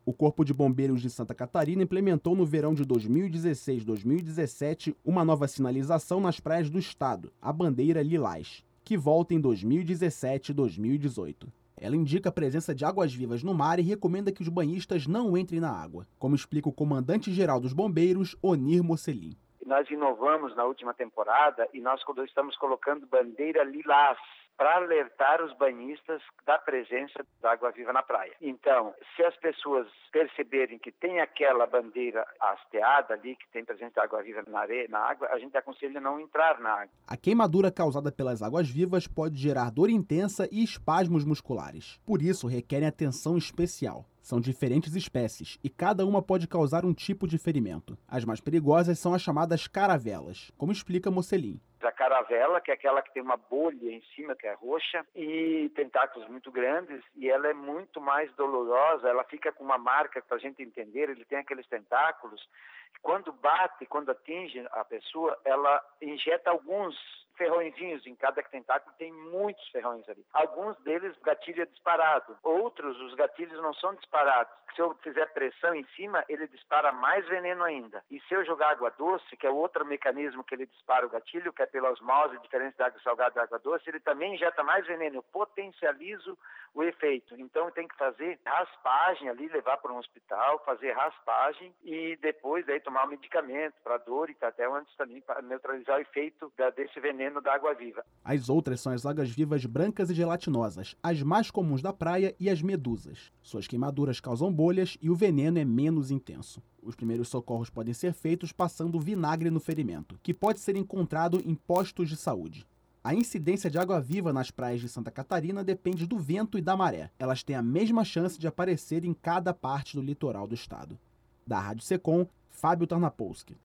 O Corpo de Bombeiros de Santa Catarina implementou no verão de 2016-2017 uma nova sinalização nas praias do estado, a bandeira lilás, que volta em 2017-2018. Ela indica a presença de águas-vivas no mar e recomenda que os banhistas não entrem na água, como explica o comandante-geral dos bombeiros, Onir Mocelin. Nós inovamos na última temporada e nós estamos colocando bandeira lilás para alertar os banhistas da presença da água-viva na praia. Então, se as pessoas perceberem que tem aquela bandeira hasteada ali, que tem presença de água-viva na areia, na água, a gente aconselha não entrar na água. A queimadura causada pelas águas-vivas pode gerar dor intensa e espasmos musculares. Por isso, requerem atenção especial. São diferentes espécies e cada uma pode causar um tipo de ferimento. As mais perigosas são as chamadas caravelas, como explica Mocelin. A caravela, que é aquela que tem uma bolha em cima, que é roxa, e tentáculos muito grandes, e ela é muito mais dolorosa, ela fica com uma marca, para a gente entender, ele tem aqueles tentáculos, quando bate, quando atinge a pessoa, ela injeta alguns ferrõezinhos em cada tentáculo, tem muitos ferrões ali. Alguns deles o gatilho é disparado, outros os gatilhos não são disparados. Se eu fizer pressão em cima, ele dispara mais veneno ainda. E se eu jogar água doce, que é outro mecanismo que ele dispara o gatilho, que é pela osmose, diferente da água salgada e água doce, ele também injeta mais veneno. Eu potencializo o efeito. Então tem que fazer raspagem ali, levar para um hospital, fazer raspagem e depois daí tomar um medicamento para dor e até antes também para neutralizar o efeito desse veneno da água-viva. As outras são as águas-vivas brancas e gelatinosas, as mais comuns da praia, e as medusas. Suas queimaduras causam bolhas e o veneno é menos intenso. Os primeiros socorros podem ser feitos passando vinagre no ferimento, que pode ser encontrado em postos de saúde. A incidência de água-viva nas praias de Santa Catarina depende do vento e da maré. Elas têm a mesma chance de aparecer em cada parte do litoral do estado. Da Rádio Secom, Fábio Tarnapolsky.